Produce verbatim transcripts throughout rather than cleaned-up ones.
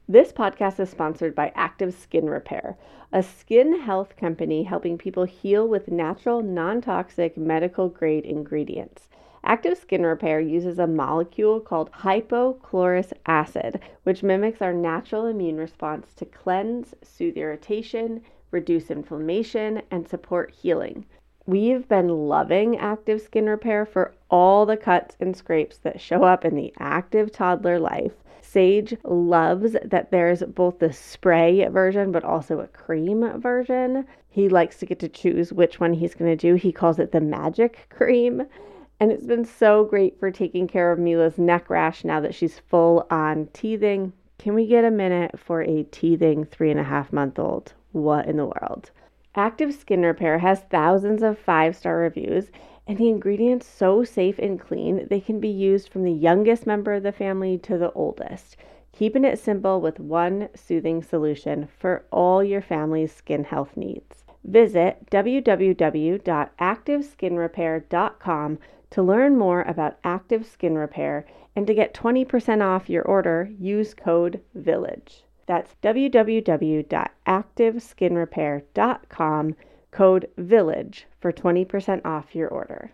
This podcast is sponsored by Active Skin Repair, a skin health company helping people heal with natural, non-toxic, medical-grade ingredients. Active Skin Repair uses a molecule called hypochlorous acid, which mimics our natural immune response to cleanse, soothe irritation, reduce inflammation, and support healing. We've been loving Active Skin Repair for all the cuts and scrapes that show up in the active toddler life. Sage loves that there's both the spray version but also a cream version. He likes to get to choose which one he's going to do. He calls it the magic cream. And it's been so great for taking care of Mila's neck rash now that she's full on teething. Can we get a minute for a teething three and a half month old? What in the world? Active Skin Repair has thousands of five-star reviews, and the ingredients so safe and clean, they can be used from the youngest member of the family to the oldest, keeping it simple with one soothing solution for all your family's skin health needs. Visit w w w dot active skin repair dot com to learn more about Active Skin Repair, and to get twenty percent off your order, use code VILLAGE. That's w w w dot active skin repair dot com, code VILLAGE for twenty percent off your order.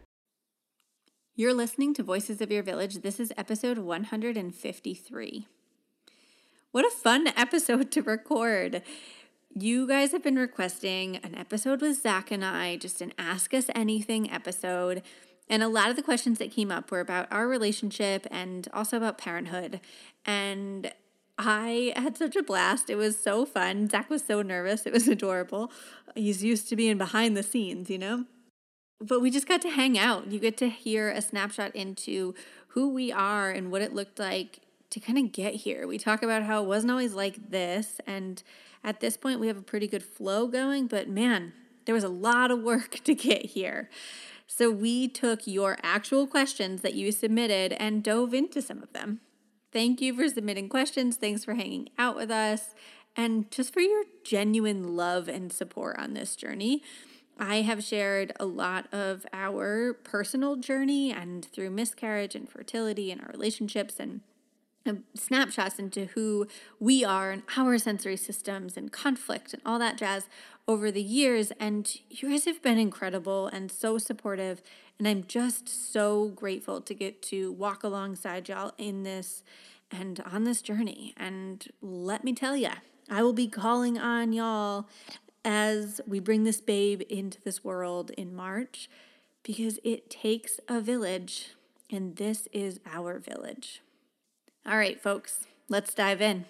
You're listening to Voices of Your Village. This is episode one hundred fifty-three. What a fun episode to record. You guys have been requesting an episode with Zach and I, just an Ask Us Anything episode. And a lot of the questions that came up were about our relationship and also about parenthood. And I had such a blast. It was so fun. Zach was so nervous. It was adorable. He's used to being behind the scenes, you know? But we just got to hang out. You get to hear a snapshot into who we are and what it looked like to kind of get here. We talk about how it wasn't always like this. And at this point, we have a pretty good flow going. But man, there was a lot of work to get here. So we took your actual questions that you submitted and dove into some of them. Thank you for submitting questions. Thanks for hanging out with us. And just for your genuine love and support on this journey. I have shared a lot of our personal journey and through miscarriage and fertility and our relationships and snapshots into who we are and our sensory systems and conflict and all that jazz over the years. And you guys have been incredible and so supportive. And I'm just so grateful to get to walk alongside y'all in this and on this journey. And let me tell you, I will be calling on y'all as we bring this babe into this world in March, because it takes a village, and this is our village. All right, folks, let's dive in.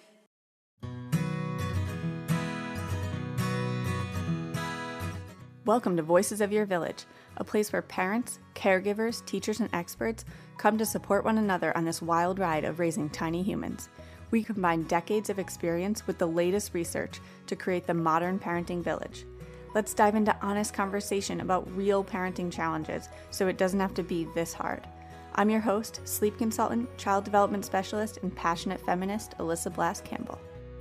Welcome to Voices of Your Village, a place where parents, caregivers, teachers, and experts come to support one another on this wild ride of raising tiny humans. We combine decades of experience with the latest research to create the modern parenting village. Let's dive into honest conversation about real parenting challenges so it doesn't have to be this hard. I'm your host, sleep consultant, child development specialist, and passionate feminist, Alyssa Blast Campbell.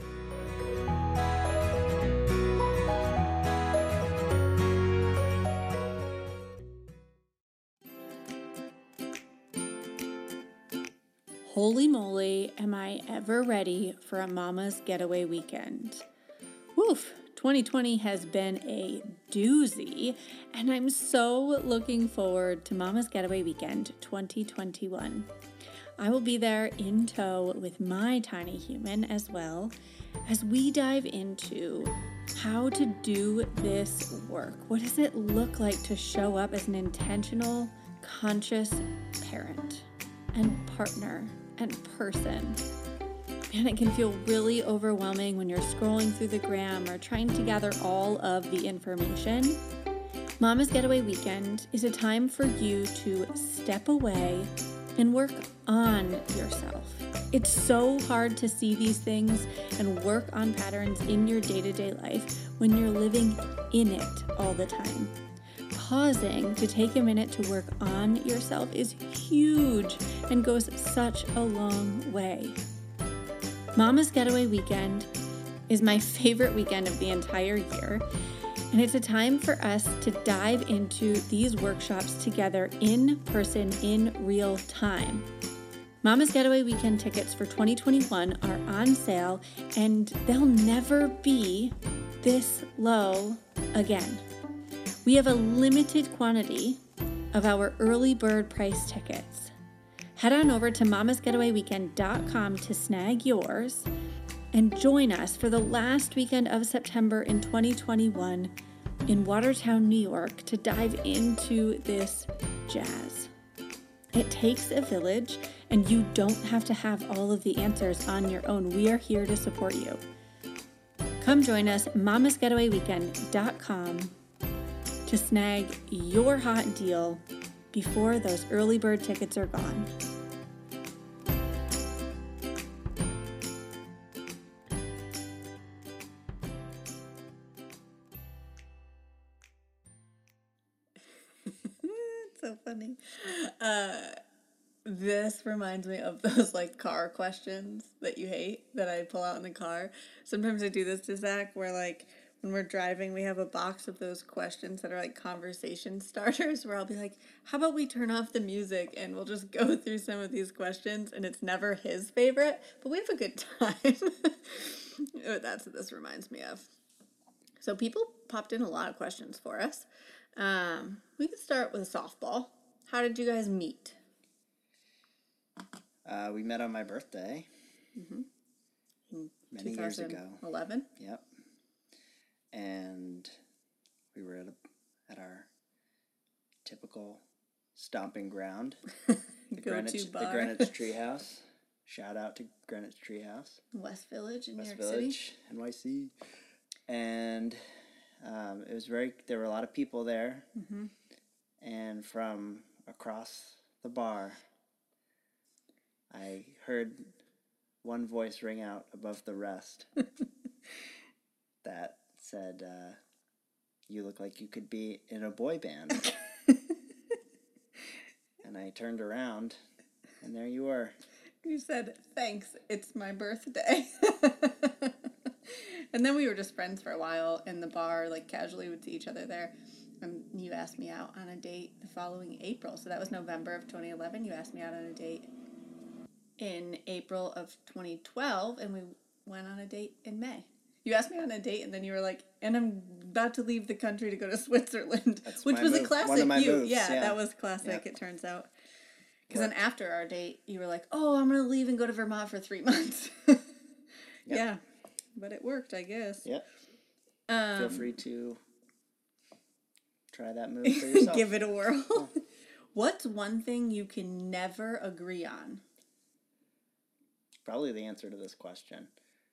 Holy moly, am I ever ready for a mama's getaway weekend. Woof! twenty twenty has been a doozy, and I'm so looking forward to Mama's Getaway Weekend twenty twenty-one. I will be there in tow with my tiny human as well as we dive into how to do this work. What does it look like to show up as an intentional, conscious parent and partner and person? And it can feel really overwhelming when you're scrolling through the gram or trying to gather all of the information. Mama's Getaway Weekend is a time for you to step away and work on yourself. It's so hard to see these things and work on patterns in your day-to-day life when you're living in it all the time. Pausing to take a minute to work on yourself is huge and goes such a long way. Mama's Getaway Weekend is my favorite weekend of the entire year, and it's a time for us to dive into these workshops together in person in real time. Mama's Getaway Weekend tickets for twenty twenty-one are on sale, and they'll never be this low again. We have a limited quantity of our early bird price tickets. Head on over to mamas getaway weekend dot com to snag yours and join us for the last weekend of September in twenty twenty-one in Watertown, New York, to dive into this jazz. It takes a village, and you don't have to have all of the answers on your own. We are here to support you. Come join us, mamas getaway weekend dot com, to snag your hot deal before those early bird tickets are gone. So funny. Uh, this reminds me of those like car questions that you hate that I pull out in the car. Sometimes I do this to Zach where like when we're driving, we have a box of those questions that are like conversation starters where I'll be like, how about we turn off the music and we'll just go through some of these questions, and it's never his favorite, but we have a good time. That's what this reminds me of. So people popped in a lot of questions for us. Um, we could start with a softball. How did you guys meet? Uh, we met on my birthday. Mm-hmm. Many years ago. eleven. Yep. And we were at a, at our typical stomping ground, the Greenwich, bar. the Greenwich Treehouse. Shout out to Greenwich Treehouse. West Village in West New York Village, City. N Y C. And um, it was very, there were a lot of people there. Mm-hmm. And from across the bar, I heard one voice ring out above the rest that said, uh, you look like you could be in a boy band. And I turned around, and there you were. You said, thanks, it's my birthday. And then we were just friends for a while in the bar, like casually would see each other there. And you asked me out on a date the following April. So that was November of twenty eleven. You asked me out on a date in April of twenty twelve, and we went on a date in May. You asked me on a date, and then you were like, and I'm about to leave the country to go to Switzerland, That's which my was move. a classic One of my you. moves, Yeah, yeah. that was classic, Yeah. it turns out. Because then after our date, you were like, oh, I'm going to leave and go to Vermont for three months. Yep. Yeah, but it worked, I guess. Yep. Um, Feel free to try that move for yourself. Give it a whirl. What's one thing you can never agree on? Probably the answer to this question.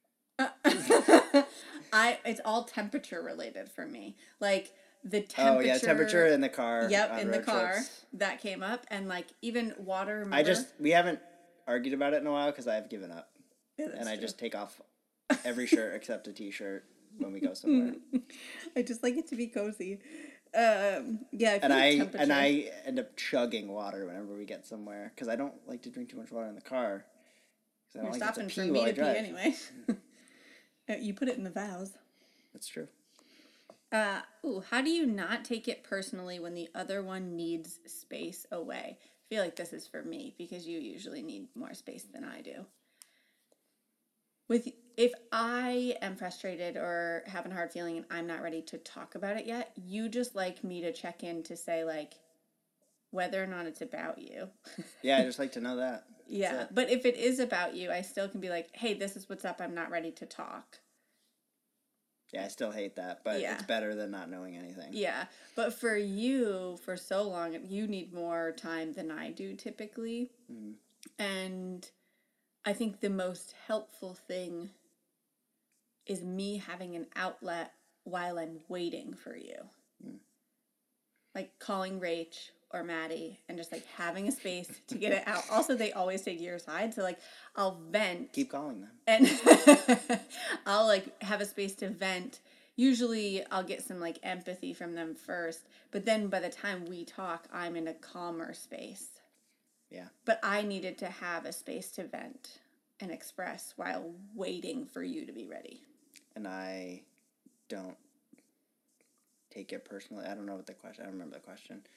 I it's all temperature related for me. Like the temperature. Oh yeah, temperature in the car. Yep, on in the road car. trips. That came up, and like even water. Remember? I just we haven't argued about it in a while because I've given up, Yeah, that's and I true. just take off every shirt except a t-shirt when we go somewhere. I just like it to be cozy. Um, yeah, I feel And like I temperature. and I end up chugging water whenever we get somewhere because I don't like to drink too much water in the car. I You're don't like stopping to for pee me while I to pee drive. anyway. Uh, you put it in the vows. That's true. Uh, ooh, how do you not take it personally when the other one needs space away? I feel like this is for me because you usually need more space than I do. With if I am frustrated or have a hard feeling and I'm not ready to talk about it yet, you just like me to check in to say like whether or not it's about you. Yeah, I just like to know that. That's Yeah, it. but if it is about you, I still can be like, hey, this is what's up. I'm not ready to talk. Yeah, I still hate that, but Yeah. it's better than not knowing anything. Yeah, but for you, for so long, you need more time than I do typically. Mhm. And I think the most helpful thing is me having an outlet while I'm waiting for you. Mm. Like calling Rach or Maddie and just like having a space to get it out. Also, they always take your side, so like I'll vent. Keep calling them. And I'll like have a space to vent. Usually I'll get some like empathy from them first, but then by the time we talk, I'm in a calmer space. Yeah. But I needed to have a space to vent and express while waiting for you to be ready. And I don't take it personally. I don't know what the question, I don't remember the question.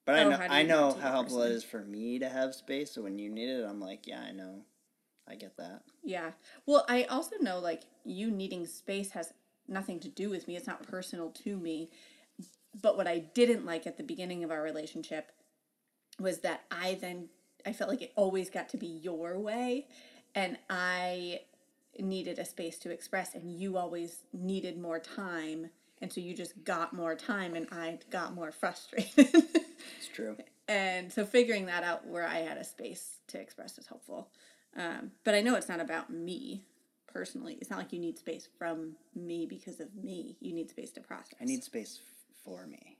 But I Oh, know how do I you know want to how be helpful it personally? is for me to have space. So when you need it, I'm like, yeah, I know, I get that. Yeah. Well, I also know like you needing space has nothing to do with me. It's not personal to me. But what I didn't like at the beginning of our relationship was that I then I felt like it always got to be your way, and I needed a space to express, and you always needed more time, and so you just got more time, and I got more frustrated. It's true. And so figuring that out where I had a space to express was helpful. Um, but I know it's not about me personally. It's not like you need space from me because of me. You need space to process. I need space f- for me.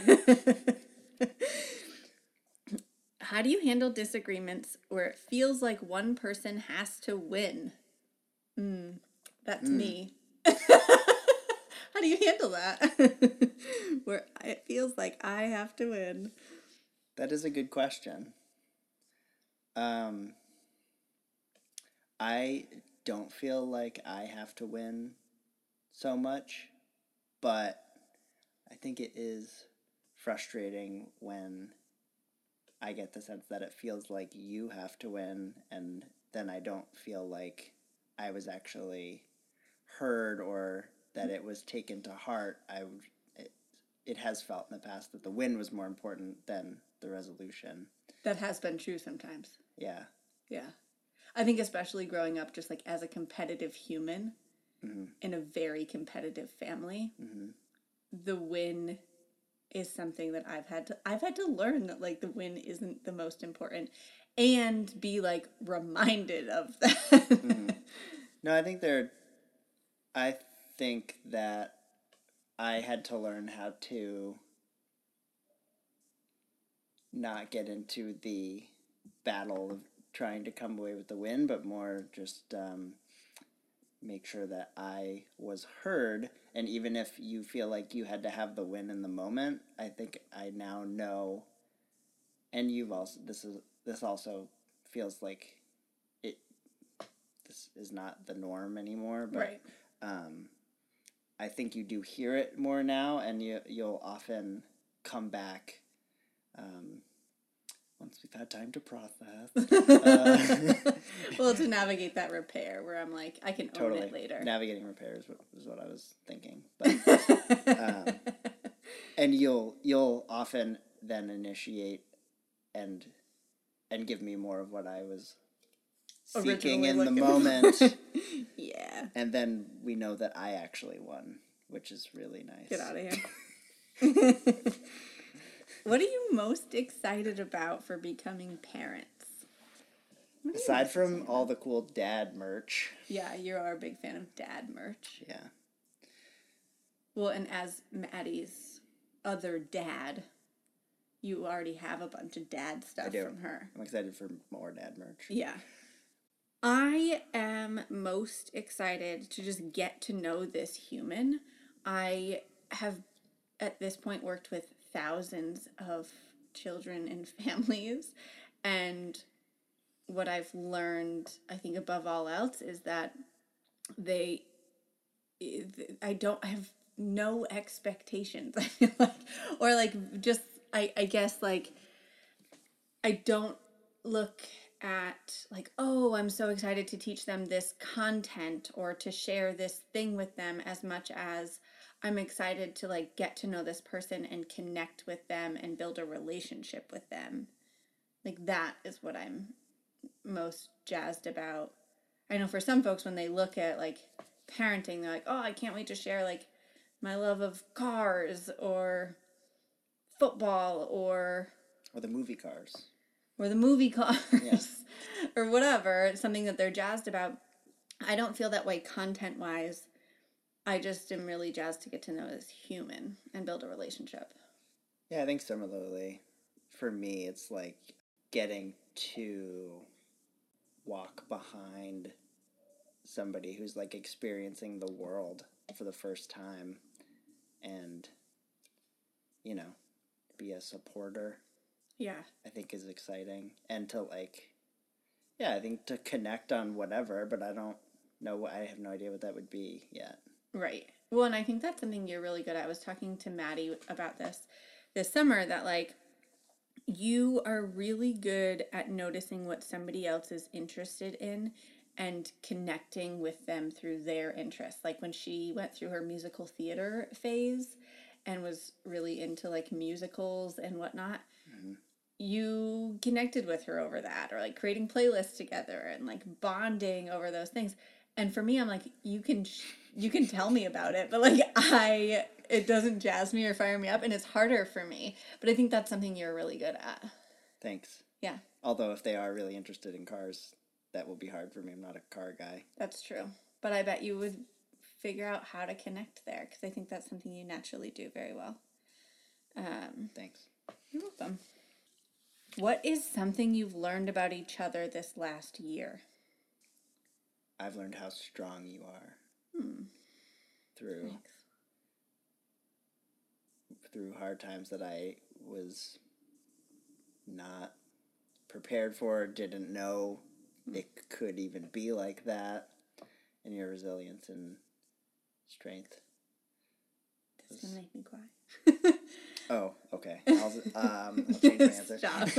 How do you handle disagreements where it feels like one person has to win? Mm, that's Mm. me. How do you handle that? Where it feels like I have to win. That is a good question. Um, I don't feel like I have to win so much, but I think it is frustrating when I get the sense that it feels like you have to win, and then I don't feel like I was actually heard or that it was taken to heart. I it, it has felt in the past that the win was more important than the resolution. That has been true sometimes. Yeah. Yeah. I think especially growing up just like as a competitive human Mm-hmm. in a very competitive family, Mm-hmm. the win is something that I've had to I've had to learn that like the win isn't the most important and be like reminded of that. Mm-hmm. No, I think there I think that I had to learn how to not get into the battle of trying to come away with the win, but more just um, make sure that I was heard. And even if you feel like you had to have the win in the moment, I think I now know. And you've also this is this also feels like it. This is not the norm anymore, but Right. um, I think you do hear it more now, and you you'll often come back. Um, once we've had time to process. Uh, Well, to navigate that repair where I'm like, I can totally. own it later. Navigating repairs is what I was thinking. But, um, and you'll you'll often then initiate and and give me more of what I was seeking Originally in the looking- moment. Yeah. And then we know that I actually won, which is really nice. Get out of here. What are you most excited about for becoming parents? Aside from all the cool dad merch. Yeah, you are a big fan of dad merch. Yeah. Well, and as Maddie's other dad, you already have a bunch of dad I stuff do. from her. I'm excited for more dad merch. Yeah. I am most excited to just get to know this human. I have, at this point, worked with thousands of children and families. And what I've learned, I think, above all else, is that they, I don't I have no expectations, I feel like. Or, like, just, I, I guess, like, I don't look at like, oh, I'm so excited to teach them this content or to share this thing with them as much as I'm excited to like get to know this person and connect with them and build a relationship with them. Like that is what I'm most jazzed about. I know for some folks when they look at like parenting, they're like, oh, I can't wait to share like my love of cars or football or Or the movie cars. or the movie cars Yes. or whatever. It's something that they're jazzed about. I don't feel that way content wise. I just am really jazzed to get to know this human and build a relationship. Yeah, I think similarly. For me, it's like getting to walk behind somebody who's like experiencing the world for the first time and, you know, be a supporter. Yeah. I think is exciting. And to like, yeah, I think to connect on whatever, but I don't know, I have no idea what that would be yet. Right. Well, and I think that's something you're really good at. I was talking to Maddie about this this summer that like you are really good at noticing what somebody else is interested in and connecting with them through their interests. Like when she went through her musical theater phase and was really into like musicals and whatnot, mm-hmm. you connected with her over that, or like creating playlists together and like bonding over those things. And for me, I'm like, you can sh- you can tell me about it, but like I it doesn't jazz me or fire me up, and it's harder for me. But I think that's something you're really good at. Thanks. Yeah. Although if they are really interested in cars, that will be hard for me. I'm not a car guy. That's true. But I bet you would figure out how to connect there, because I think that's something you naturally do very well. Um, Thanks. You're welcome. What is something you've learned about each other this last year? I've learned how strong you are. Hmm. Through Thanks. through hard times that I was not prepared for, didn't know hmm. it could even be like that, and your resilience and strength. This is gonna make me cry. Oh, okay. I'll, um, I'll change my answer. Stop.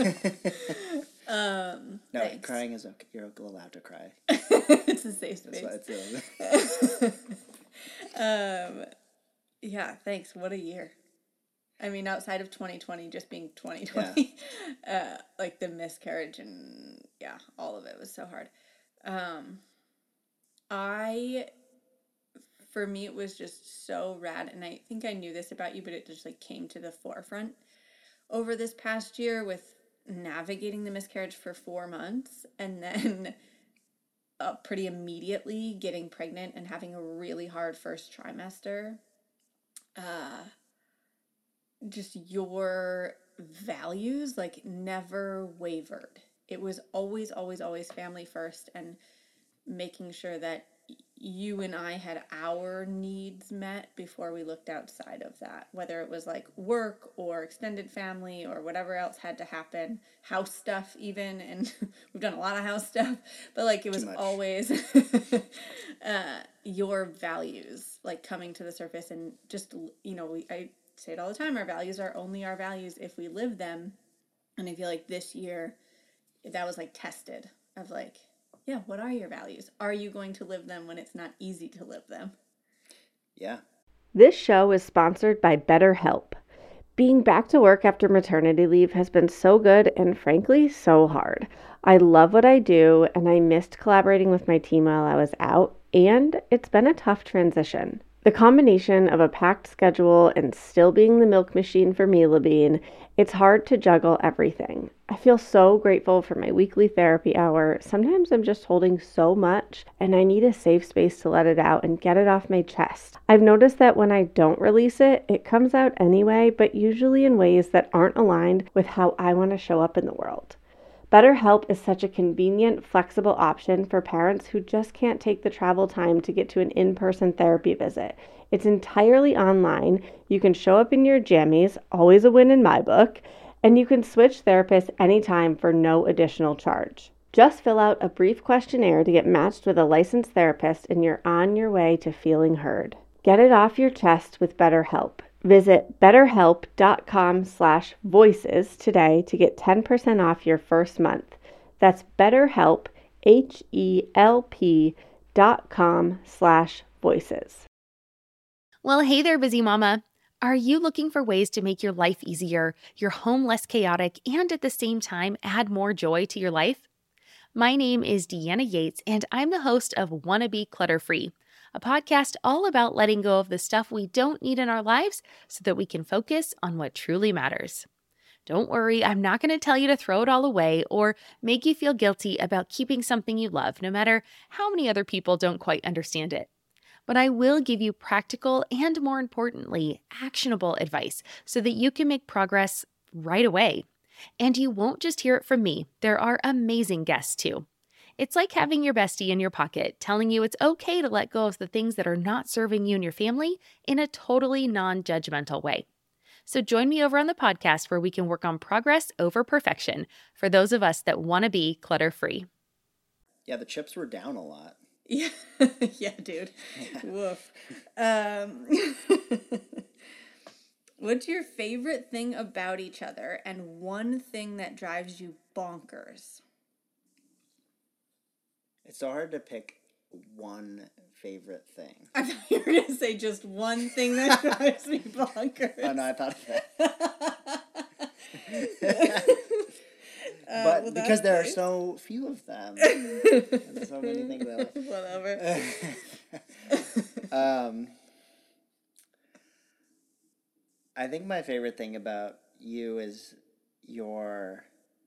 um, no, thanks. Crying is okay. You're allowed to cry. It's a safe space. That's what it's um, yeah, thanks. What a year. I mean, outside of twenty twenty just being twenty twenty, yeah. uh, like the miscarriage and yeah, all of it was so hard. Um, I... For me, it was just so rad, and I think I knew this about you, but it just like came to the forefront over this past year with navigating the miscarriage for four months, and then uh, pretty immediately getting pregnant and having a really hard first trimester. Uh, just your values like never wavered. It was always, always, always family first, and making sure that you and I had our needs met before we looked outside of that, whether it was like work or extended family or whatever else had to happen, house stuff even, and we've done a lot of house stuff, but like it was always uh, your values like coming to the surface, and just, you know, we, I say it all the time, our values are only our values if we live them, and I feel like this year that was like tested of like, yeah, what are your values? Are you going to live them when it's not easy to live them? Yeah. This show is sponsored by BetterHelp. Being back to work after maternity leave has been so good and frankly so hard. I love what I do, and I missed collaborating with my team while I was out, and it's been a tough transition. The combination of a packed schedule and still being the milk machine for Mila Bean, it's hard to juggle everything. I feel so grateful for my weekly therapy hour. Sometimes I'm just holding so much and I need a safe space to let it out and get it off my chest. I've noticed that when I don't release it, it comes out anyway, but usually in ways that aren't aligned with how I want to show up in the world. BetterHelp is such a convenient, flexible option for parents who just can't take the travel time to get to an in-person therapy visit. It's entirely online. You can show up in your jammies, always a win in my book, and you can switch therapists anytime for no additional charge. Just fill out a brief questionnaire to get matched with a licensed therapist, and you're on your way to feeling heard. Get it off your chest with BetterHelp. Visit betterhelp.com slash voices today to get ten percent off your first month. That's BetterHelp, H-E-L-P dot com slash voices. Well, hey there, busy mama. Are you looking for ways to make your life easier, your home less chaotic, and at the same time add more joy to your life? My name is Deanna Yates, and I'm the host of Wanna Be Clutter-Free, a podcast all about letting go of the stuff we don't need in our lives so that we can focus on what truly matters. Don't worry, I'm not going to tell you to throw it all away or make you feel guilty about keeping something you love, no matter how many other people don't quite understand it. But I will give you practical and, more importantly, actionable advice so that you can make progress right away. And you won't just hear it from me. There are amazing guests too. It's like having your bestie in your pocket telling you it's okay to let go of the things that are not serving you and your family in a totally non-judgmental way. So join me over on the podcast where we can work on progress over perfection for those of us that want to be clutter-free. Yeah, the chips were down a lot. Yeah, yeah, dude. Yeah. Woof. Um, What's your favorite thing about each other and one thing that drives you bonkers? It's so hard to pick one favorite thing. I thought you were going to say just one thing that drives me bonkers. Oh, no, I thought of that. Uh, but well, because there nice. are so few of them. And so many things I like. Whatever. um, I think my favorite thing about you is your,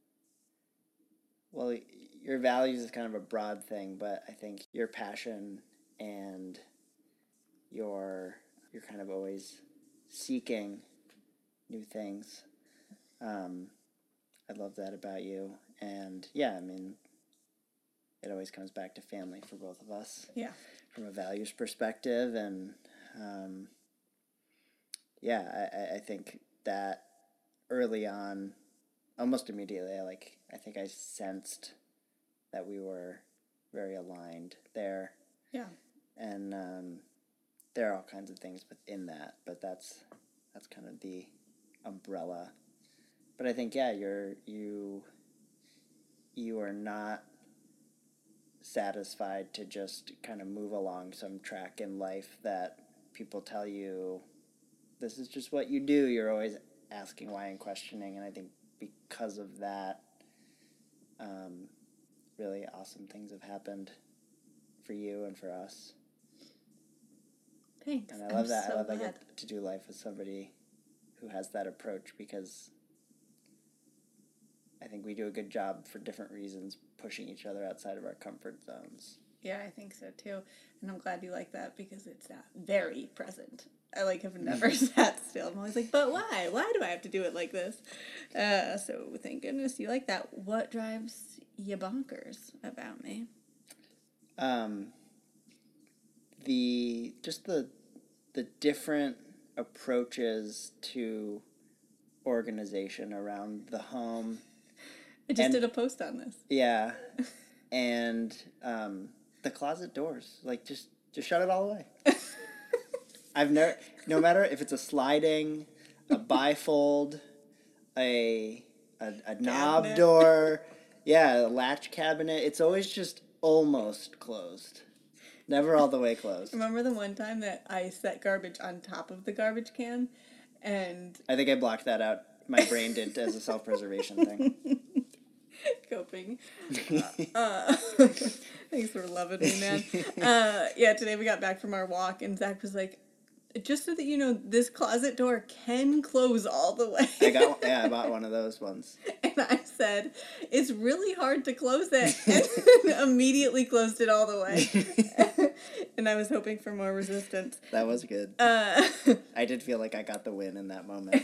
well, your values is kind of a broad thing, but I think your passion and your, you're kind of always seeking new things. Um, I love that about you. And yeah, I mean, it always comes back to family for both of us. Yeah. From a values perspective. And um, yeah, I, I think that early on, almost immediately, I like, I think I sensed that we were very aligned there. Yeah. And um, there are all kinds of things within that, but that's that's kind of the umbrella. But I think, yeah, you're you you are not satisfied to just kind of move along some track in life that people tell you this is just what you do. You're always asking why and questioning, and I think because of that, um, really awesome things have happened for you and for us. Thanks. And I love I'm that. so I love that I glad. get to do life with somebody who has that approach, because I think we do a good job for different reasons pushing each other outside of our comfort zones. Yeah, I think so too. And I'm glad you like that because it's uh, very present. I like have never sat still. I'm always like, but why? Why do I have to do it like this? Uh, so thank goodness you like that. What drives you bonkers about me? Um, the just the the different approaches to organization around the home. I just And- did a post on this. Yeah, and um, the closet doors, like just just shut it all away. I've never, no matter if it's a sliding, a bifold, a a, a knob Cabinet. door, yeah, a latch cabinet. It's always just almost closed, never all the way closed. Remember the one time that I set garbage on top of the garbage can, and I think I blocked that out. My brain did as a self-preservation thing. coping. Uh, thanks for loving me, man. Uh, yeah, today we got back from our walk, and Zach was like, just so that you know, this closet door can close all the way. I got yeah, I bought one of those ones. And I said, it's really hard to close it, and immediately closed it all the way. And I was hoping for more resistance. That was good. Uh, I did feel like I got the win in that moment.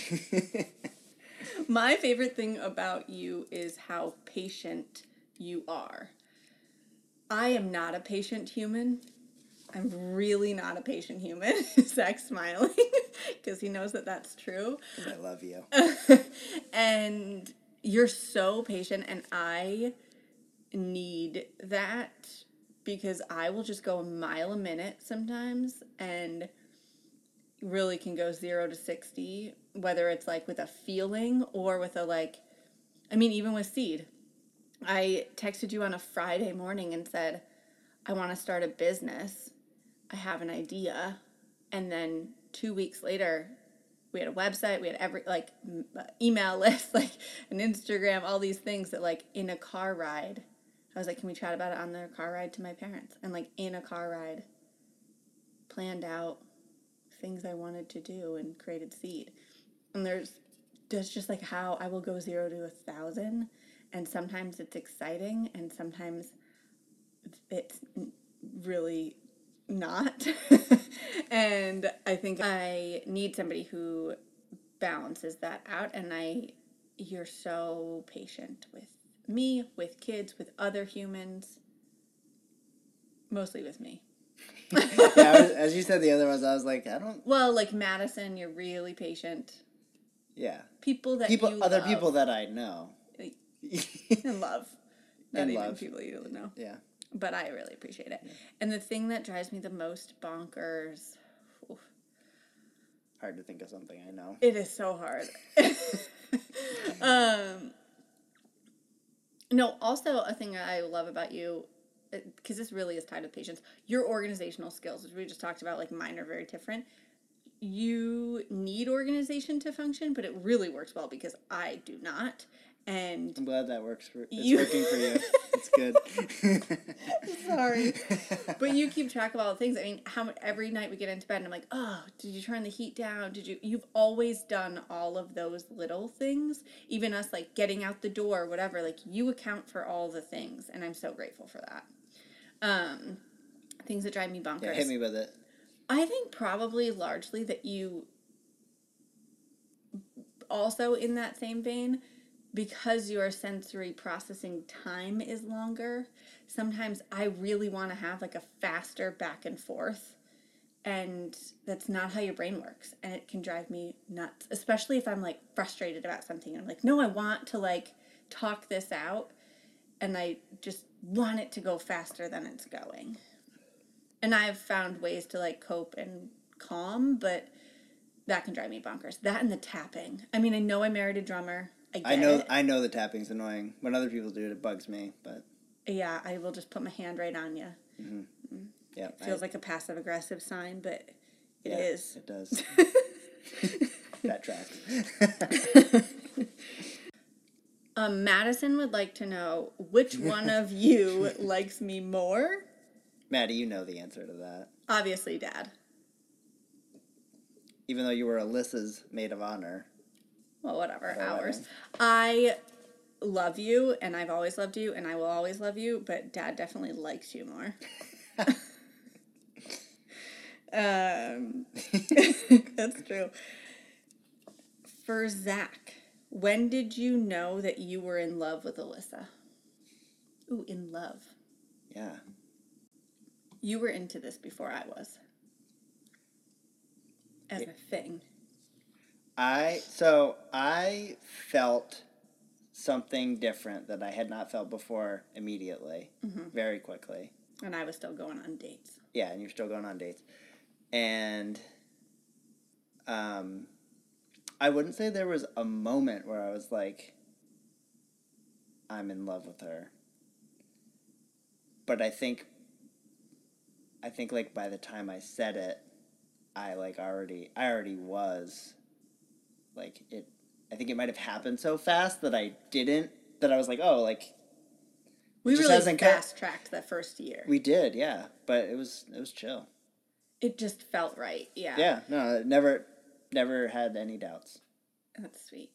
my favorite thing about you is how patient you are. I am not a patient human. I'm really not a patient human. Zach's smiling because he knows that that's true. I love you. And you're so patient, and I need that because I will just go a mile a minute sometimes and really can go zero to sixty, whether it's like with a feeling or with a like, I mean, even with seed. I texted you on a Friday morning and said, I want to start a business. I have an idea. And then two weeks later, we had a website, we had every, like, email list, like, an Instagram, all these things that, like, in a car ride, I was like, can we chat about it on the car ride to my parents? And, like, in a car ride, planned out things I wanted to do and created seed. And there's, there's just, like, how I will go zero to a thousand, and sometimes it's exciting, and sometimes it's really not. And I think I need somebody who balances that out, and I you're so patient with me, with kids, with other humans, mostly with me. Yeah, I was, as you said the other ones, I was like, I don't. Well, like Madison, you're really patient. Yeah, People that people, you other love. people that I know. And love. Not And even love. people you don't know. Yeah. But I really appreciate it. And the thing that drives me the most bonkers, oof, hard to think of something, I know. It is so hard. um, no, also a thing I love about you, because this really is tied to patience, your organizational skills, which we just talked about, like mine are very different. You need organization to function, but it really works well because I do not. And I'm glad that works for it's you... working for you. It's good. Sorry. But you keep track of all the things. I mean, how every night we get into bed and I'm like, oh, did you turn the heat down? Did you you've always done all of those little things. Even us like getting out the door, whatever, like you account for all the things, and I'm so grateful for that. Um things that drive me bonkers. Yeah, hit me with it. I think probably largely that you also in that same vein, because your sensory processing time is longer, sometimes I really want to have like a faster back and forth, and that's not how your brain works, and it can drive me nuts, especially if I'm like frustrated about something and I'm like, no, I want to like talk this out, and I just want it to go faster than it's going. And I've found ways to like cope and calm, but that can drive me bonkers. That and the tapping. I mean, I know I married a drummer. I get I know it. I know the tapping's annoying. When other people do it, it bugs me, but yeah, I will just put my hand right on you. Mm-hmm. Mm-hmm. Yeah, it feels I, like a passive aggressive sign, but it yeah, is. It does. That tracks. um, Madison would like to know which one of you likes me more. Maddie, you know the answer to that. Obviously, Dad. Even though you were Alyssa's maid of honor. Well, whatever, ours. I love you, and I've always loved you, and I will always love you, but Dad definitely likes you more. um, that's true. For Zach, when did you know that you were in love with Alyssa? Ooh, in love. Yeah. You were into this before I was. As yeah. a thing. I, so I felt something different that I had not felt before immediately, mm-hmm. very quickly. And I was still going on dates. Yeah, and you're still going on dates. And um, I wouldn't say there was a moment where I was like, I'm in love with her. But I think, I think like by the time I said it, I like already, I already was, like it, I think it might have happened so fast that I didn't, that I was like, oh, like. We really fast-tracked that first year. We did, yeah, but it was, it was chill. It just felt right, yeah. Yeah, no, never, never had any doubts. That's sweet.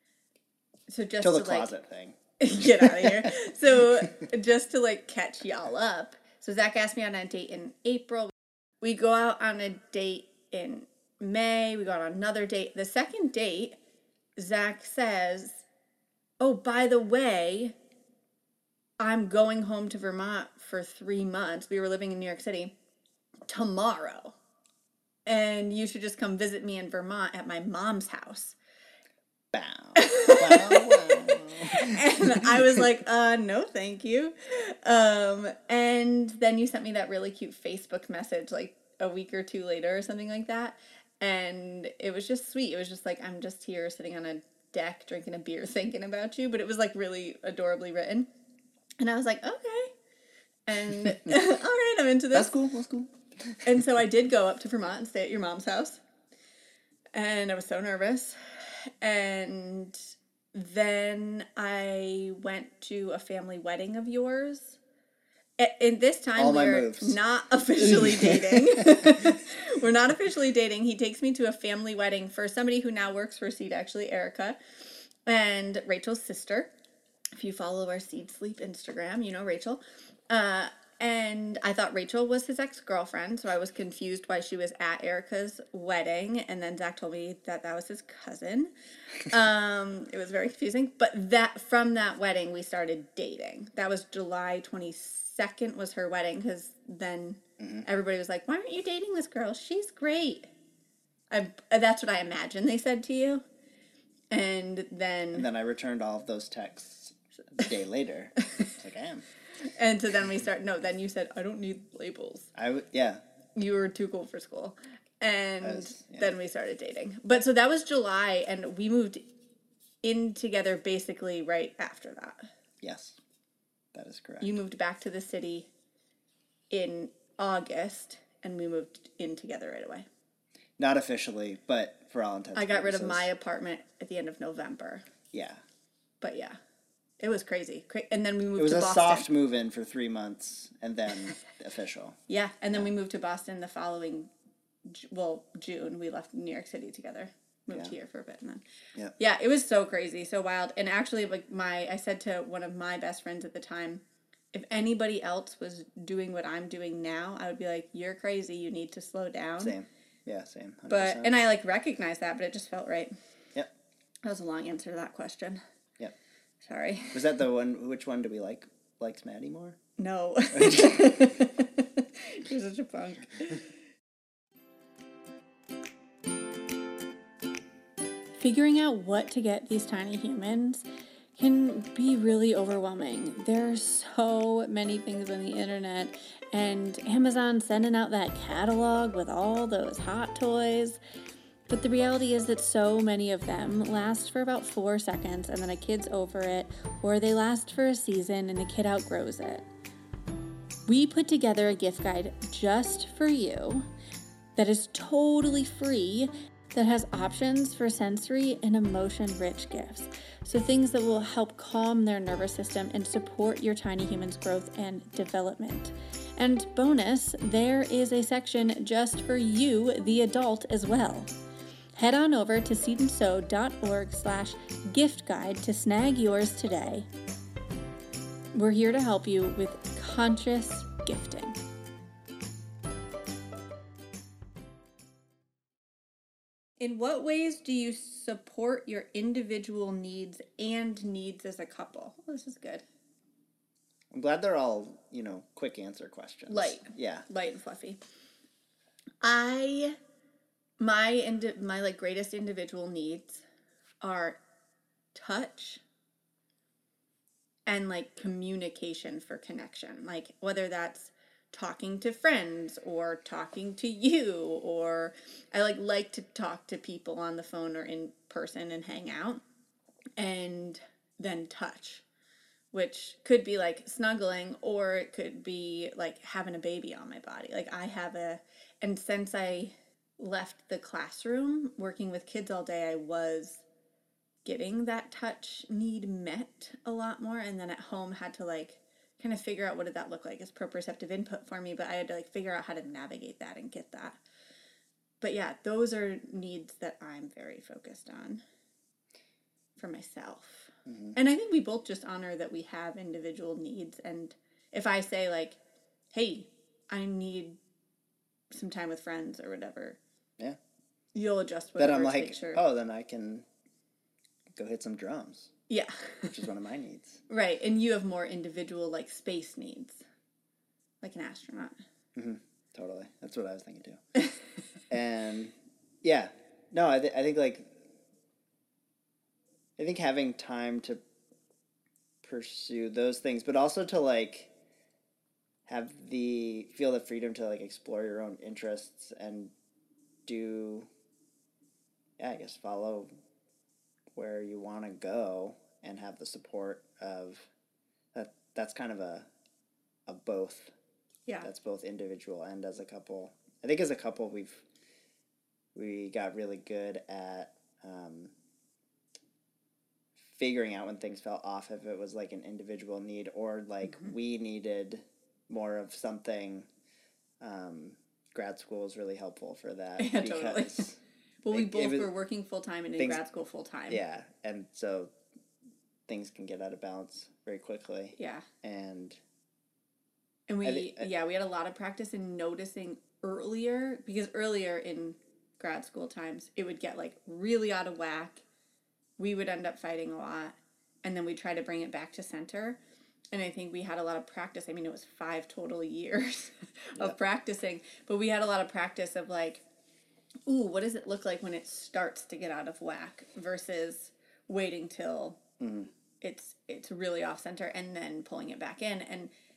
So just Till the to closet like, thing. Get out of here. So just to like catch y'all up. So Zach asked me on a date in April. We go out on a date in May. We go on another date. The second date, Zach says, oh, by the way, I'm going home to Vermont for three months. We were living in New York City tomorrow. And you should just come visit me in Vermont at my mom's house. Bow. Wow, wow. And I was like, uh, no, thank you. Um, and then you sent me that really cute Facebook message like a week or two later or something like that. And it was just sweet. It was just like, I'm just here sitting on a deck drinking a beer thinking about you. But it was like really adorably written. And I was like, okay. And all right, I'm into this. That's cool. That's cool. And so I did go up to Vermont and stay at your mom's house. And I was so nervous. And then I went to a family wedding of yours. And this time All my we're moves. not officially dating. We're not officially dating. He takes me to a family wedding for somebody who now works for Seed, actually, Erica, and Rachel's sister. If you follow our Seed Sleep Instagram, you know Rachel. Uh, and I thought Rachel was his ex-girlfriend, so I was confused why she was at Erica's wedding. And then Zach told me that that was his cousin. Um, it was very confusing. But that from that wedding, we started dating. That was July twenty-second was her wedding, because then mm-hmm. everybody was like, why aren't you dating this girl? She's great. I, that's what I imagine they said to you. And then... And then I returned all of those texts a day later. It's like, I am. And so then we start, no, then you said, I don't need labels. I w- yeah. You were too cool for school. And As, yeah. then we started dating. But so that was July, and we moved in together basically right after that. Yes, that is correct. You moved back to the city in August, and we moved in together right away. Not officially, but for all intents and I got purposes. rid of my apartment at the end of November. Yeah. But yeah, it was crazy. And then we moved to Boston. It was to a Boston. soft move-in for three months, and then official. Yeah, and then yeah. we moved to Boston the following, well, June. We left New York City together. Moved yeah. here for a bit, and then yeah, yeah, it was so crazy, so wild. And actually, like my, I said to one of my best friends at the time, if anybody else was doing what I'm doing now, I would be like, "You're crazy. You need to slow down." Same, yeah, same. one hundred percent. But and I like recognized that, but it just felt right. Yep. That was a long answer to that question. Yep. Sorry. Was that the one? Which one do we like? Likes Maddie more? No. You're such a punk. Figuring out what to get these tiny humans can be really overwhelming. There are so many things on the internet, and Amazon sending out that catalog with all those hot toys. But the reality is that so many of them last for about four seconds and then a kid's over it, or they last for a season and the kid outgrows it. We put together a gift guide just for you that is totally free, that has options for sensory and emotion-rich gifts. So things that will help calm their nervous system and support your tiny human's growth and development. And bonus, there is a section just for you, the adult, as well. Head on over to seedandsew.org slash gift guide to snag yours today. We're here to help you with conscious gifting. In what ways do you support your individual needs and needs as a couple? Oh, this is good. I'm glad they're all, you know, quick answer questions. Light. Yeah. Light and fluffy. I, my, indi- my like greatest individual needs are touch and like communication for connection. Like whether that's talking to friends or talking to you, or I like like to talk to people on the phone or in person and hang out, and then touch, which could be like snuggling, or it could be like having a baby on my body. Like I have a, and since I left the classroom working with kids all day, I was getting that touch need met a lot more, and then at home had to like kind of figure out what did that look like as proprioceptive input for me, but I had to like figure out how to navigate that and get that. But yeah, those are needs that I'm very focused on for myself. Mm-hmm. And I think we both just honor that we have individual needs. And if I say like, hey, I need some time with friends or whatever, yeah, you'll adjust whatever. Then I'm like, to make sure. Oh, then I can go hit some drums. Yeah. Which is one of my needs. Right. And you have more individual, like, space needs. Like an astronaut. Mm-hmm. Totally. That's what I was thinking, too. And, yeah. No, I, th- I think, like, I think having time to pursue those things, but also to, like, have the, feel the freedom to, like, explore your own interests and do, yeah, I guess, follow where you want to go and have the support of that. That's kind of a a both. Yeah. That's both individual and as a couple. I think as a couple we've we got really good at um, figuring out when things fell off, if it was like an individual need or like mm-hmm. we needed more of something. Um, grad school is really helpful for that. Yeah, because totally. Well, we it, both it was, were working full-time and in things, grad school full-time. Yeah, and so things can get out of balance very quickly. Yeah. And... And we, th- I, yeah, we had a lot of practice in noticing earlier, because earlier in grad school times, it would get, like, really out of whack. We would end up fighting a lot, and then we'd try to bring it back to center. And I think we had a lot of practice. I mean, it was five total years of yep. practicing, but we had a lot of practice of, like, ooh, what does it look like when it starts to get out of whack versus waiting till mm-hmm. it's it's really off center and then pulling it back in. And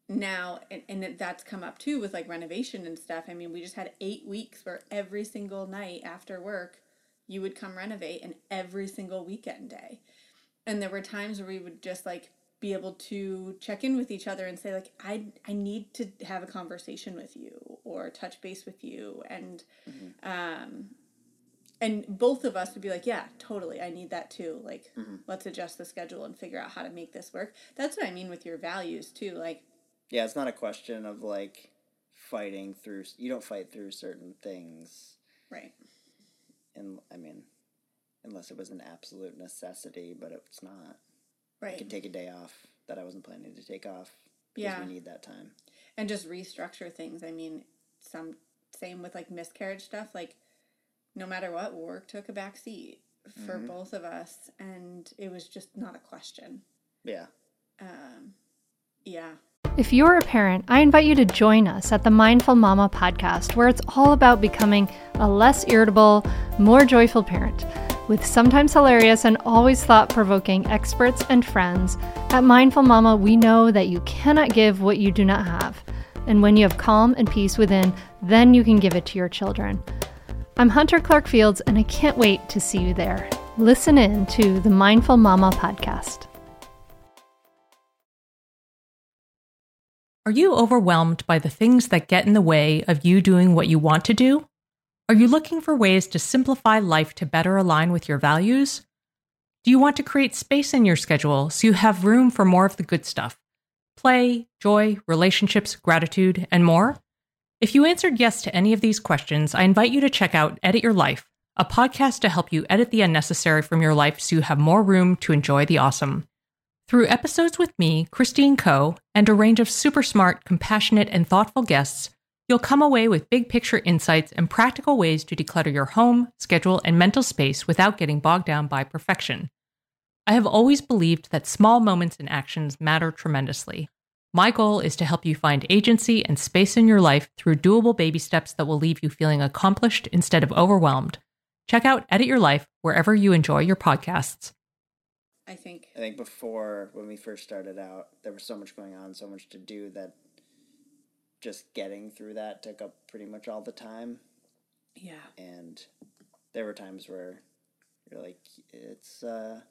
now, and, and that's come up too with like renovation and stuff. I mean, we just had eight weeks where every single night after work, you would come renovate, and every single weekend day. And there were times where we would just like be able to check in with each other and say like, I, I need to have a conversation with you or touch base with you. And, mm-hmm. um, and both of us would be like, yeah, totally. I need that too. Like, mm-hmm. let's adjust the schedule and figure out how to make this work. That's what I mean with your values too. Like, yeah, it's not a question of like fighting through, you don't fight through certain things. Right. And I mean, unless it was an absolute necessity, but it's not. Right. I could take a day off that I wasn't planning to take off because yeah. we need that time. And just restructure things. I mean, some same with like miscarriage stuff. Like, no matter what, work took a back seat for mm-hmm. both of us, and it was just not a question. Yeah. Um, yeah. If you're a parent, I invite you to join us at the Mindful Mama podcast, where it's all about becoming a less irritable, more joyful parent. With sometimes hilarious and always thought-provoking experts and friends, at Mindful Mama, we know that you cannot give what you do not have. And when you have calm and peace within, then you can give it to your children. I'm Hunter Clark Fields, and I can't wait to see you there. Listen in to the Mindful Mama podcast. Are you overwhelmed by the things that get in the way of you doing what you want to do? Are you looking for ways to simplify life to better align with your values? Do you want to create space in your schedule so you have room for more of the good stuff? Play, joy, relationships, gratitude, and more? If you answered yes to any of these questions, I invite you to check out Edit Your Life, a podcast to help you edit the unnecessary from your life so you have more room to enjoy the awesome. Through episodes with me, Christine Coe, and a range of super smart, compassionate, and thoughtful guests, you'll come away with big picture insights and practical ways to declutter your home, schedule, and mental space without getting bogged down by perfection. I have always believed that small moments and actions matter tremendously. My goal is to help you find agency and space in your life through doable baby steps that will leave you feeling accomplished instead of overwhelmed. Check out Edit Your Life wherever you enjoy your podcasts. I think. I think before, when we first started out, there was so much going on, so much to do that just getting through that took up pretty much all the time. Yeah. And there were times where you're like, it's, uh,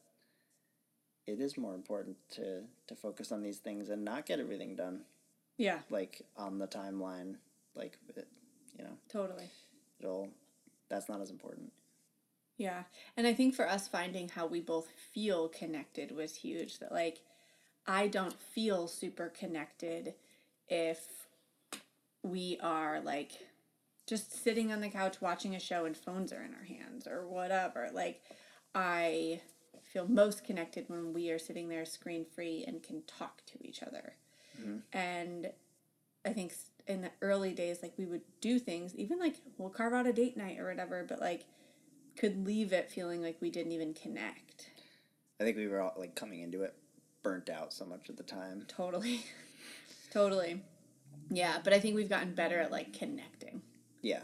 it is more important to, to focus on these things and not get everything done. Yeah. Like, on the timeline, like, it, you know. Totally. It'll, that's not as important. Yeah. And I think for us, finding how we both feel connected was huge. That, like, I don't feel super connected if we are, like, just sitting on the couch watching a show and phones are in our hands or whatever. Like, I feel most connected when we are sitting there screen-free and can talk to each other. Mm-hmm. And I think in the early days, like, we would do things, even, like, we'll carve out a date night or whatever, but, like, could leave it feeling like we didn't even connect. I think we were all, like, coming into it burnt out so much at the time. Totally. Totally. Yeah, but I think we've gotten better at, like, connecting. Yeah.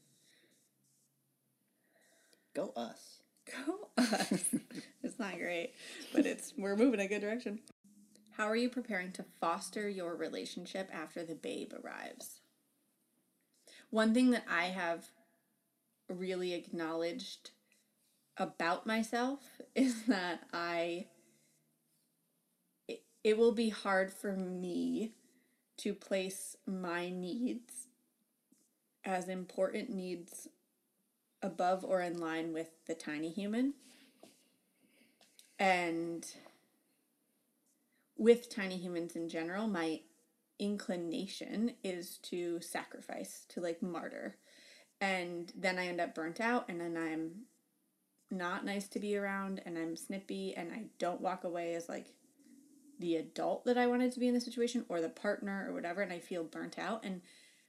Go us. Go us. It's not great, but it's we're moving in a good direction. How are you preparing to foster your relationship after the babe arrives? One thing that I have really acknowledged about myself is that I it, it will be hard for me to place my needs as important needs above or in line with the tiny human. And with tiny humans in general, my inclination is to sacrifice, to like martyr. And then I end up burnt out, and then I'm not nice to be around, and I'm snippy, and I don't walk away as like the adult that I wanted to be in the situation, or the partner, or whatever, and I feel burnt out. And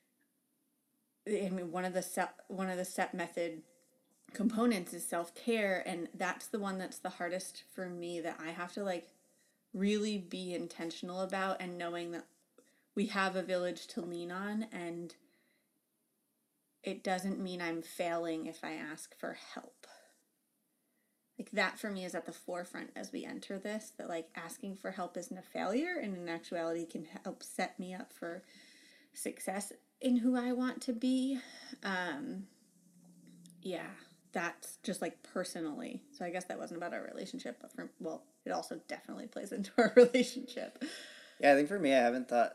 I mean, one of the step, one of the step method components is self-care, and that's the one that's the hardest for me, that I have to like really be intentional about, and knowing that we have a village to lean on, and it doesn't mean I'm failing if I ask for help. like that for me is at the forefront as we enter this, that like asking for help isn't a failure, and in actuality can help set me up for success in who I want to be. Um, yeah, that's just like personally. So I guess that wasn't about our relationship, but for, well, it also definitely plays into our relationship. Yeah, I think for me, I haven't thought,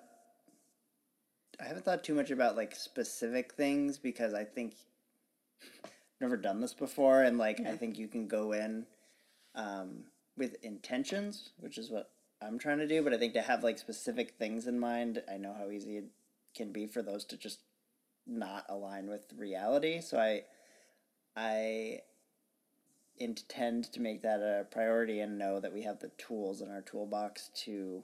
I haven't thought too much about like specific things because I think I've never done this before. And like, yeah. I think you can go in um, with intentions, which is what I'm trying to do. But I think to have like specific things in mind, I know how easy it can be for those to just not align with reality. So I, I intend to make that a priority and know that we have the tools in our toolbox to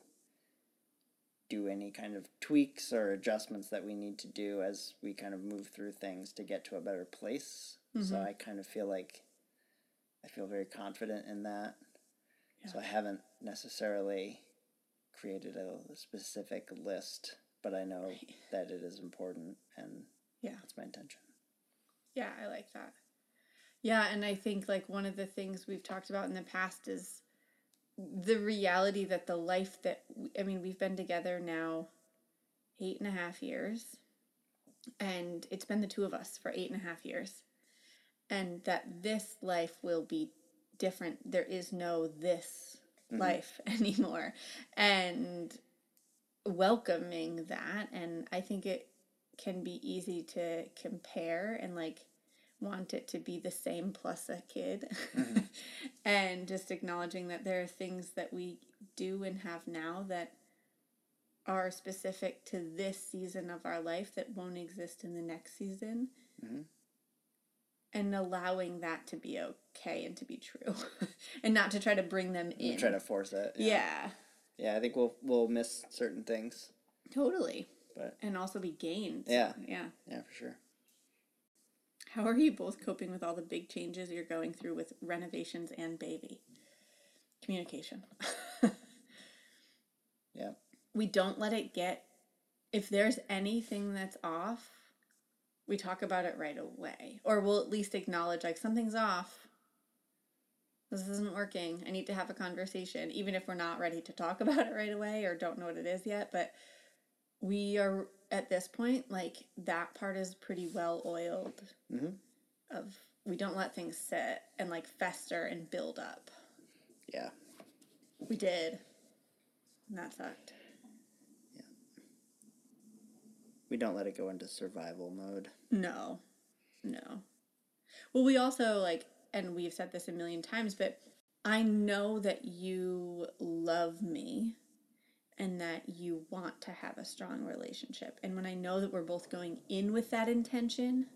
do any kind of tweaks or adjustments that we need to do as we kind of move through things to get to a better place. Mm-hmm. So I kind of feel like I feel very confident in that. Yeah. So I haven't necessarily created a, a specific list, but I know right. that it is important, and yeah, that's my intention. Yeah, I like that. Yeah, and I think like one of the things we've talked about in the past is the reality that the life that, I mean, we've been together now eight and a half years, and it's been the two of us for eight and a half years, and that this life will be different. There is no this mm-hmm. life anymore, and welcoming that. And I think it can be easy to compare and like want it to be the same plus a kid. Mm-hmm. And just acknowledging that there are things that we do and have now that are specific to this season of our life that won't exist in the next season. Mm-hmm. And allowing that to be okay and to be true. And not to try to bring them in. And try to force it. Yeah. yeah. Yeah, I think we'll we'll miss certain things. Totally. But and also be gained. Yeah. Yeah. Yeah, for sure. How are you both coping with all the big changes you're going through with renovations and baby? Communication. Yeah. We don't let it get, if there's anything that's off, we talk about it right away. Or we'll at least acknowledge, like, something's off. This isn't working. I need to have a conversation, even if we're not ready to talk about it right away or don't know what it is yet. But we are, at this point, like, that part is pretty well oiled. Mm-hmm. Of we don't let things sit and, like, fester and build up. Yeah. We did. And that sucked. Yeah. We don't let it go into survival mode. No. No. Well, we also, like, and we've said this a million times, but I know that you love me and that you want to have a strong relationship. And when I know that we're both going in with that intention,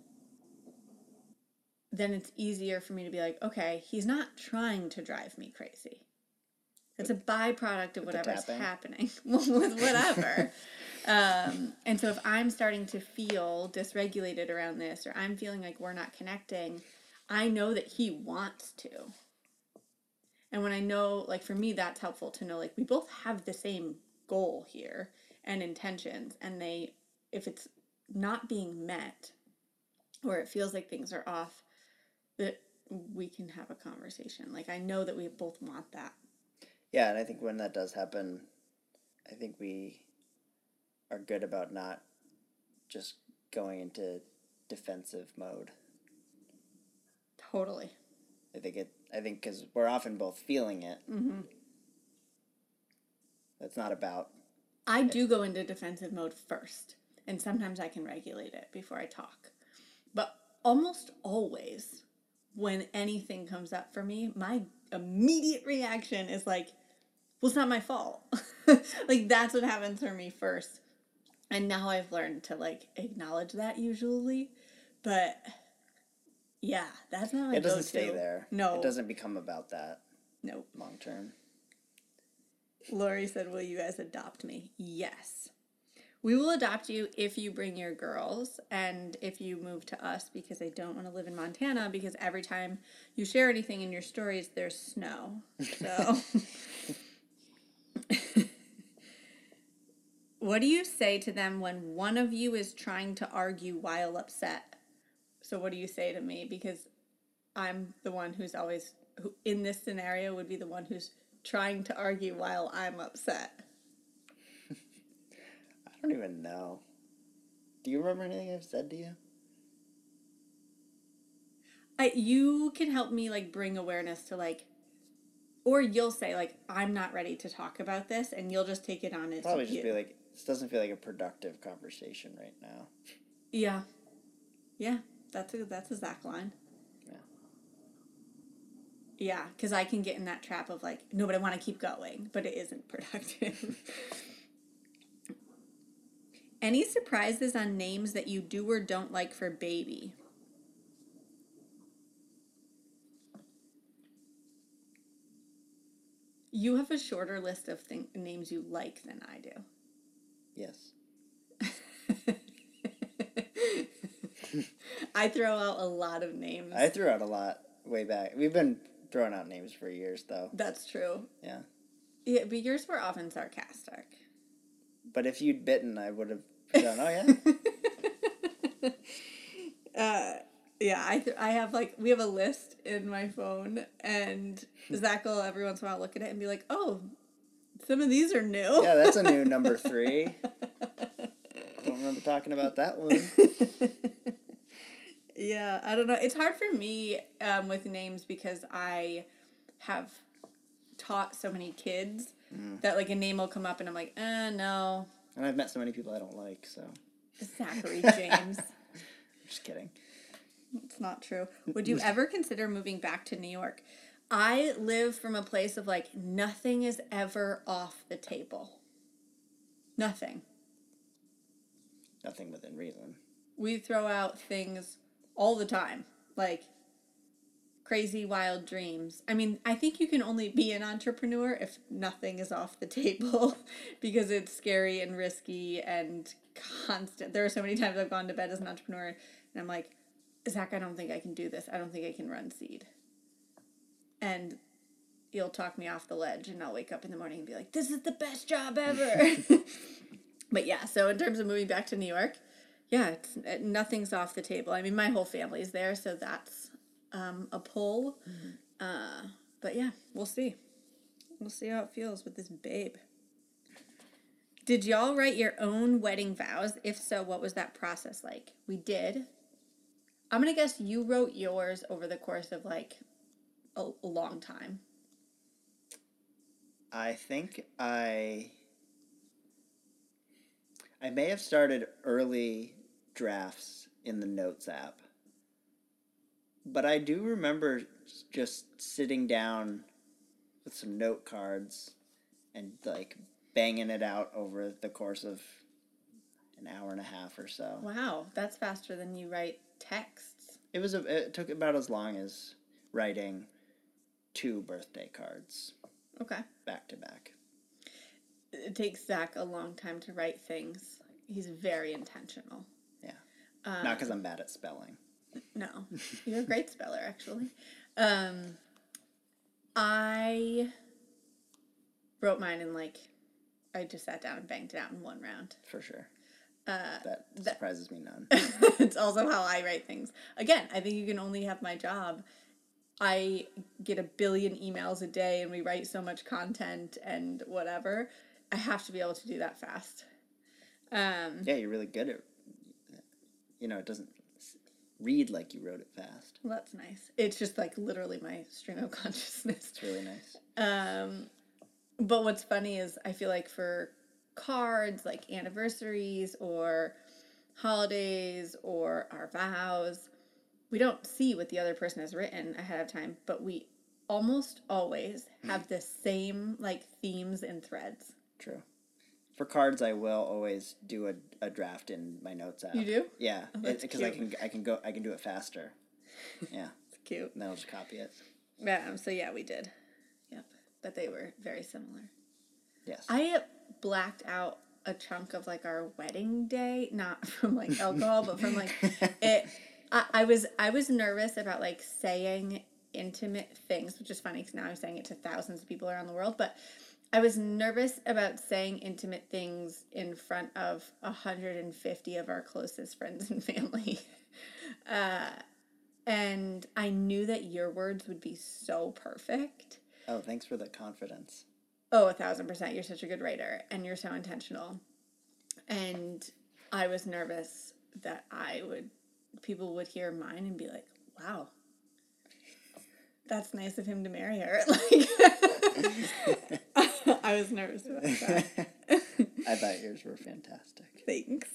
then it's easier for me to be like, okay, he's not trying to drive me crazy. It's a byproduct of whatever's happening with whatever. um, and so if I'm starting to feel dysregulated around this, or I'm feeling like we're not connecting, I know that he wants to. And when I know, like, for me, that's helpful to know, like, we both have the same goal here and intentions, and they, if it's not being met, or it feels like things are off, that we can have a conversation. Like, I know that we both want that. Yeah, and I think when that does happen, I think we are good about not just going into defensive mode. Totally. I think it. I think because we're often both feeling it. Mm-hmm. It's not about. I it. do go into defensive mode first, and sometimes I can regulate it before I talk. But almost always, when anything comes up for me, my immediate reaction is like, well, it's not my fault. Like, that's what happens for me first. And now I've learned to, like, acknowledge that usually. But, yeah, that's not my It doesn't go-to. stay there. No. It doesn't become about that. Nope. Long term. Lori said, will you guys adopt me? Yes. We will adopt you if you bring your girls and if you move to us, because I don't want to live in Montana, because every time you share anything in your stories, there's snow. So, what do you say to them when one of you is trying to argue while upset? So what do you say to me? Because I'm the one who's always who in this scenario would be the one who's trying to argue while I'm upset? I don't even know. Do you remember anything I've said to you? I, you can help me, like, bring awareness to, like, or you'll say, like, I'm not ready to talk about this, and you'll just take it on as Probably you. just be like, this doesn't feel like a productive conversation right now. Yeah. Yeah, that's a, that's a Zach line. Yeah. Yeah, because I can get in that trap of, like, no, but I want to keep going, but it isn't productive. Any surprises on names that you do or don't like for baby? You have a shorter list of thing, names you like than I do. Yes. I throw out a lot of names. I threw out a lot way back. We've been throwing out names for years, though. That's true. Yeah. Yeah, but yours were often sarcastic. But if you'd bitten, I would have done, oh, yeah? uh, yeah, I th- I have, like, we have a list in my phone, and Zach will every once in a while look at it and be like, oh, some of these are new. Yeah, that's a new number three. Don't remember talking about that one. Yeah, I don't know. It's hard for me um, with names because I have taught so many kids mm. that, like, a name will come up and I'm like, eh, no. And I've met so many people I don't like, so. Zachary James. Just kidding. It's not true. Would you ever consider moving back to New York? I live from a place of, like, nothing is ever off the table. Nothing. Nothing within reason. We throw out things all the time, like crazy wild dreams. I mean, I think you can only be an entrepreneur if nothing is off the table because it's scary and risky and constant. There are so many times I've gone to bed as an entrepreneur and I'm like, Zach, I don't think I can do this. I don't think I can run Seed. And you'll talk me off the ledge and I'll wake up in the morning and be like, this is the best job ever. But yeah, so in terms of moving back to New York, yeah, it's, nothing's off the table. I mean, my whole family's there, so that's um, a pull. Mm-hmm. Uh, but yeah, we'll see. We'll see how it feels with this babe. Did y'all write your own wedding vows? If so, what was that process like? We did. I'm going to guess you wrote yours over the course of, like, a, a long time. I think I... I may have started early drafts in the Notes app. But I do remember just sitting down with some note cards and, like, banging it out over the course of an hour and a half or so. Wow, that's faster than you write texts. It was a, it took about as long as writing two birthday cards. Okay. Back to back. It takes Zach a long time to write things. He's very intentional. Yeah. Um, Not because I'm bad at spelling. No. You're a great speller, actually. Um, I wrote mine in, like, I just sat down and banged it out in one round. For sure. Uh, that surprises me none. It's also how I write things. Again, I think you can only have my job. I get a billion emails a day and we write so much content and whatever. I have to be able to do that fast. Um, yeah, you're really good at, you know, it doesn't read like you wrote it fast. Well, that's nice. It's just, like, literally my stream of consciousness. It's really nice. Um, but what's funny is I feel like for cards, like anniversaries or holidays or our vows, we don't see what the other person has written ahead of time, but we almost always have the same, like, themes and threads. True. For cards, I will always do a, a draft in my Notes app. You do? Yeah, because oh, I can I can go I can do it faster. Yeah, it's cute. And then I'll just copy it. Yeah. So yeah, we did. Yep. But they were very similar. Yes. I blacked out a chunk of, like, our wedding day, not from, like, alcohol, but from, like, it. I, I was I was nervous about, like, saying intimate things, which is funny because now I'm saying it to thousands of people around the world, but I was nervous about saying intimate things in front of one hundred fifty of our closest friends and family. Uh, And I knew that your words would be so perfect. Oh, thanks for the confidence. Oh, a thousand percent. You're such a good writer, and you're so intentional. And I was nervous that I would, people would hear mine and be like, wow, that's nice of him to marry her. Like, I was nervous about that. I thought yours were fantastic. Thanks.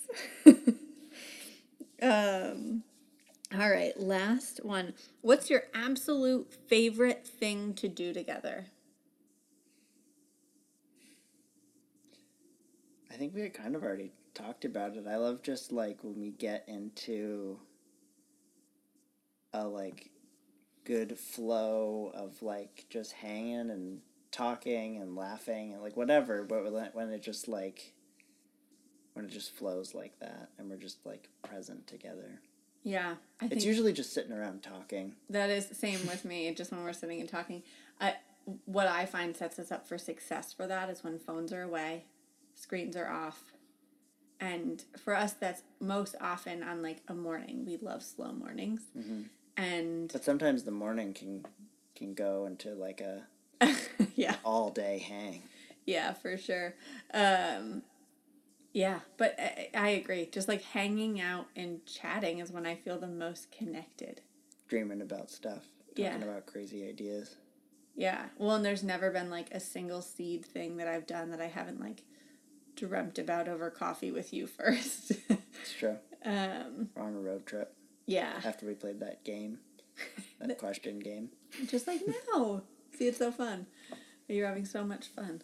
um, all right, last one. What's your absolute favorite thing to do together? I think we kind of already talked about it. I love just like when we get into a like good flow of like just hanging and talking and laughing and like whatever, but when it just like when it just flows like that and we're just like present together. Yeah, I think it's usually just sitting around talking. That is the same with me. Just when we're sitting and talking, I what I find sets us up for success for that is when phones are away, screens are off. And for us, that's most often on like a morning. We love slow mornings. Mm-hmm. And but sometimes the morning can can go into like a yeah all day hang. Yeah, for sure. Um, yeah, but I, I agree. Just like hanging out and chatting is when I feel the most connected. Dreaming about stuff. Talking Yeah. about crazy ideas. Yeah. Well, and there's never been like a single seed thing that I've done that I haven't like dreamt about over coffee with you first. It's true. Um, We're on a road trip. Yeah. After we played that game, that question game. Just like now. See, it's so fun. You're having so much fun.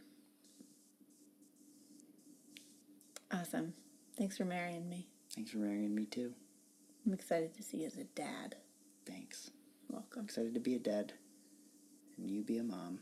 Awesome. Thanks for marrying me. Thanks for marrying me too. I'm excited to see you as a dad. Thanks. Welcome. Excited to be a dad and you be a mom.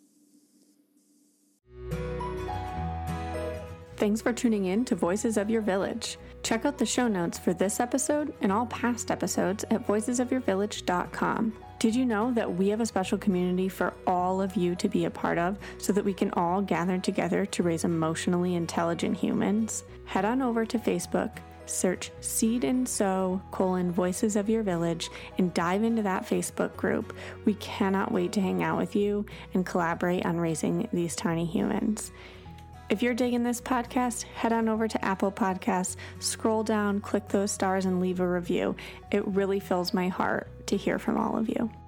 Thanks for tuning in to Voices of Your Village. Check out the show notes for this episode and all past episodes at voices of your village dot com. Did you know that we have a special community for all of you to be a part of so that we can all gather together to raise emotionally intelligent humans? Head on over to Facebook, search Seed and Sow colon Voices of Your Village and dive into that Facebook group. We cannot wait to hang out with you and collaborate on raising these tiny humans. If you're digging this podcast, head on over to Apple Podcasts, scroll down, click those stars, and leave a review. It really fills my heart to hear from all of you.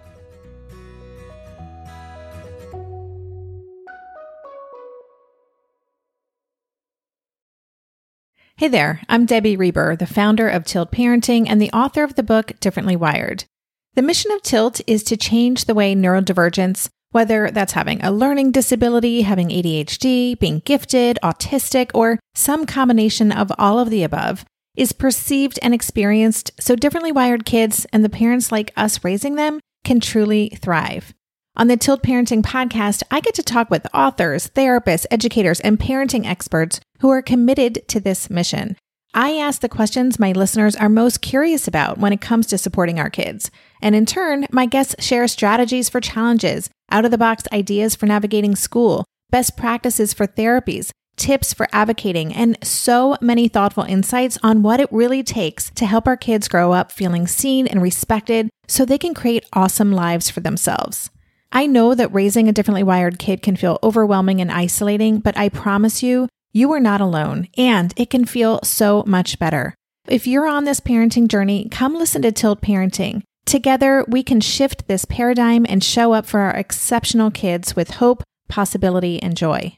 Hey there, I'm Debbie Reber, the founder of Tilt Parenting and the author of the book Differently Wired. The mission of Tilt is to change the way neurodivergence, whether that's having a learning disability, having A D H D, being gifted, autistic, or some combination of all of the above, is perceived and experienced so differently wired kids and the parents like us raising them can truly thrive. On the Tilt Parenting podcast, I get to talk with authors, therapists, educators, and parenting experts who are committed to this mission. I ask the questions my listeners are most curious about when it comes to supporting our kids. And in turn, my guests share strategies for challenges, out-of-the-box ideas for navigating school, best practices for therapies, tips for advocating, and so many thoughtful insights on what it really takes to help our kids grow up feeling seen and respected so they can create awesome lives for themselves. I know that raising a differently wired kid can feel overwhelming and isolating, but I promise you, you are not alone, and it can feel so much better. If you're on this parenting journey, come listen to Tilt Parenting. Together, we can shift this paradigm and show up for our exceptional kids with hope, possibility, and joy.